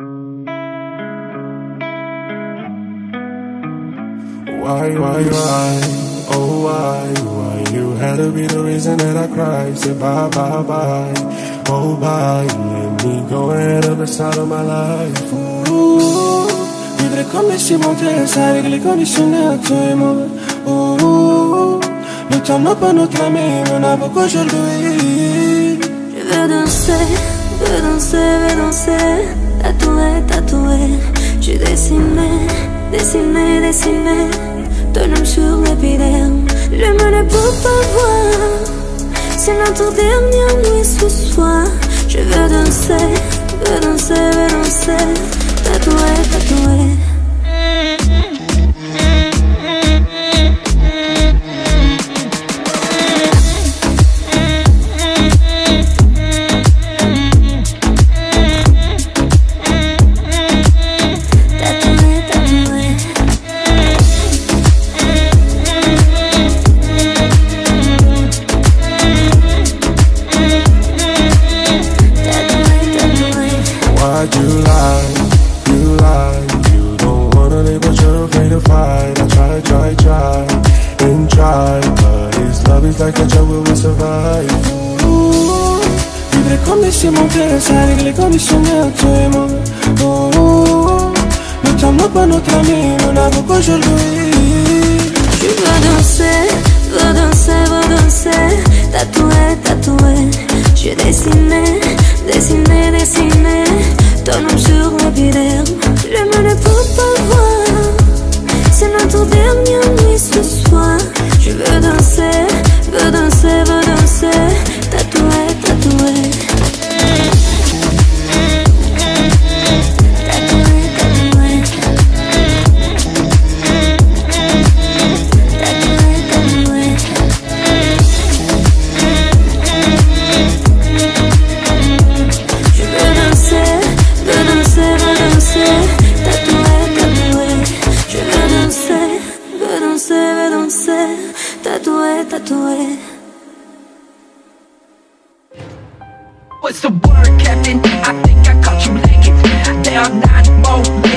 Why, oh why you had to be the reason that I cried. Said bye, oh bye, let me go ahead of the side of my life. Ooh, vivre come si montasse avec les conditionnels, toi et moi. Ooh, le temps n'a pas notre ami, on a beaucoup aujourd'hui. Je veux danser, veux danser, veux danser. Tatoué, tatoué, j'ai dessiné, dessiné, dessiné ton nom sur l'épiderme. Je me ne peux pas voir, c'est notre dernière nuit ce soir. Je veux danser, veux danser, veux danser. Tatoué, tatoué. You don't wanna live but you're afraid to fight. I try, and try, but this love is like a jungle, we survive. Ooh, vivre comme si montasse avec les conditionnels, toi et moi. Ooh, le temps n'a pas notre ami, on a beaucoup aujourd'hui. Je veux danser, veux danser, veux danser. Tatoué, tatoué, j'ai dessiné, dessiné, dessiné ton nom sur l'épiderme. Je me ne peux pas voir, c'est notre dernière nuit ce soir. Je veux danser, veux danser, veux danser. Tatoué, tatoué. Tatoué, tatoué. What's the word, Captain? I think I caught you lacking. There are not more